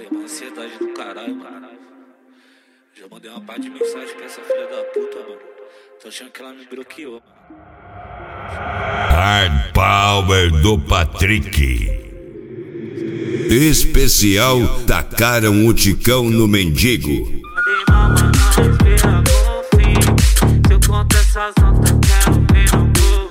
Dei uma ansiedade do caralho, mano. Já mandei uma parte de mensagem pra essa filha da puta, mano. Tô achando que ela me bloqueou, mano. Hard Power do Patrick. Especial tacaram o ticão no mendigo. Mandei mama, não espera com fim. Se eu conto essas notas, quero ver não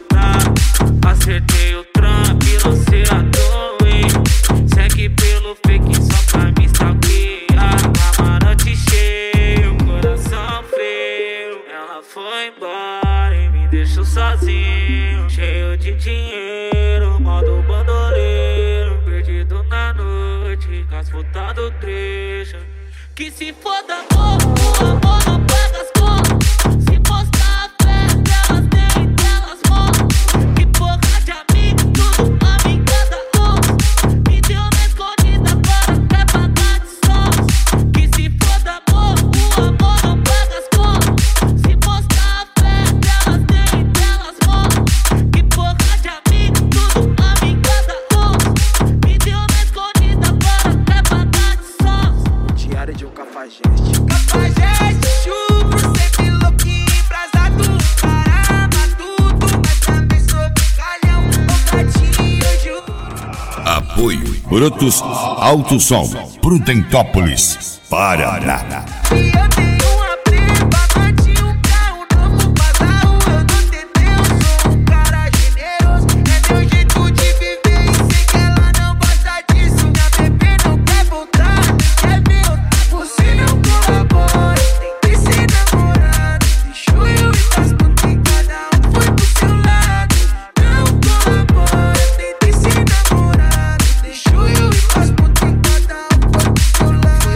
voltar. Acertei o trampo e lancei a torre. Segue pelo fake só pra me stalkear. Camarote cheio, coração frio. Ela foi embora e me deixou sozinho. Cheio de dinheiro, modo bandoleiro. Perdido na noite, com as putas do trecho. Que se foda amor, o amor não paga as contas. Se mostrar a fé delas, nem delas mostram. Que porra de amigo, tudo amigo cada um. Me deu na escondida, agora quer pagar de sons. Que se foda amor, o amor não paga as contas. Se mostrar a fé delas, nem delas mostram. Que porra de amigo, tudo amigo cada um. Me deu na escondida, agora quer pagar de sons. Diário de um cafajeste. Cafajeste, chucro, sempre louquinho, embrasado. Caramba, tudo, mas também sou calhão. O gatinho, juro. Apoio Brutus Alto Som, Prudentópolis, Paraná. E eu tenho uma preta, bati um carro novo, bazarro, eu não tentei, eu sou um cara generoso. É meu jeito de viver e sei que ela não gosta disso. Minha bebê não quer voltar, quer ver outra. Você não colabora, tem que ser namorado. Deixou eu e faz com que cada um foi pro seu lado. Não colabora, tem que ser namorado. Deixou eu e faz com que cada um foi pro seu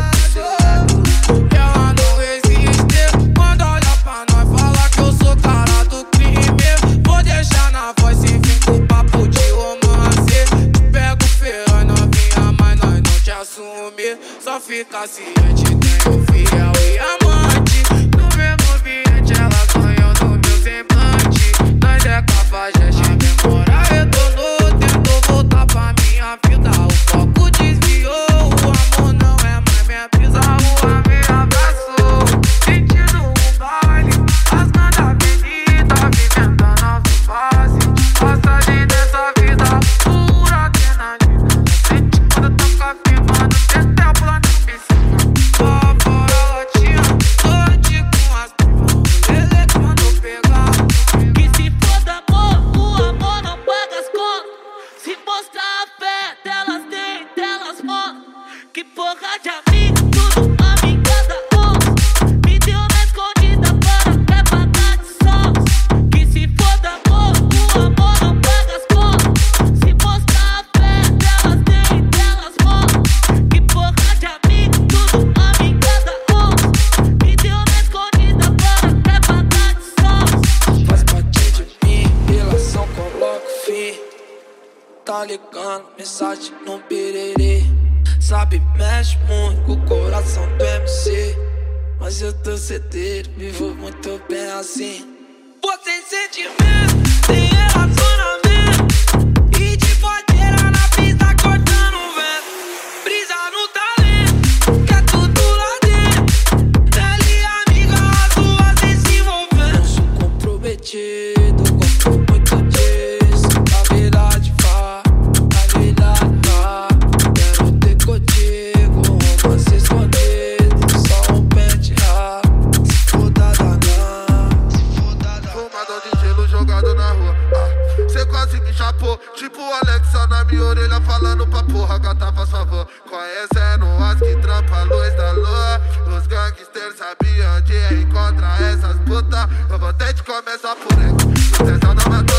lado. Ela não existe. Quando olha pra nós, fala que eu sou cara do crime. Vou deixar na voz sem vir com papo de romance. Te pego feio, novinha, mas nós não te assume. Só fica ciente, tenho fiel e amante. No mesmo ambiente, ela ganhou no meu semblante. Nós é cafajeste, a memória retornou. Tentou voltar pra minha vida, o foco desviou. O amor não é mais minha brisa, o amor me abraçou. Sentindo o baile, rasgando a avenida, vivendo a nova fase. Passagem dessa vida, pura adrenalina. Sente quando toca firmando, até pulando em piscina. Só fora latinha, noite com as primas. Ele quando pegar. Que se foda amor, o amor não paga as contas. Se mostrar a fé delas, nem delas mostram. Que porra de amigo, tudo amigo cada um. Me deu na escondida, agora quer pagar de sons. Que se foda amor, o amor não paga as contas. Se mostrar a fé delas, nem delas mostram. Que porra de amigo, tudo amigo cada um. Me deu na escondida, agora quer pagar de sons. Faz parte de mim, relação coloca fim. Tá ligando, mensagem no pererê. Sabe, mexe muito com o coração do MC. Mas eu tô certeiro, vivo muito bem assim. Você sentimento, tem relacionamento. E de bodeira na pista cortando o vento. Brisa no talento, quer tudo lá dentro. Ela e amiga, as duas sem se envolver. Eu sou comprometido, gosto muito disso. A verdade vai, a verdade vai. Quero ter contigo, romance escondido. Só um pente raro, se foda danado, se foda danado. Fumador de gelo jogado na rua. Cê quase me chapou. Tipo o Alexa na minha orelha falando pra porra, gata faz favor. Conhecendo as que trampa a luz da lua. Os gangsters sabiam onde encontrar essas putas. Eu vou ter de começar por ele. O tesão não matou.